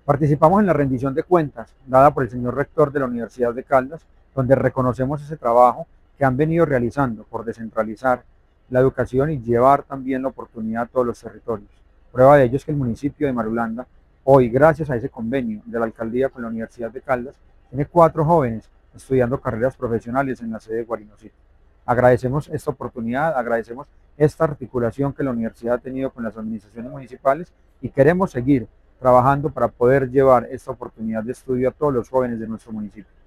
Participamos en la rendición de cuentas dada por el señor rector de la Universidad de Caldas, donde reconocemos ese trabajo que han venido realizando por descentralizar la educación y llevar también la oportunidad a todos los territorios. Prueba de ello es que el municipio de Marulanda, hoy, gracias a ese convenio de la alcaldía con la Universidad de Caldas, tiene 4 jóvenes estudiando carreras profesionales en la sede de Guarinosito. Agradecemos esta oportunidad, agradecemos esta articulación que la universidad ha tenido con las administraciones municipales y queremos seguir trabajando para poder llevar esta oportunidad de estudio a todos los jóvenes de nuestro municipio.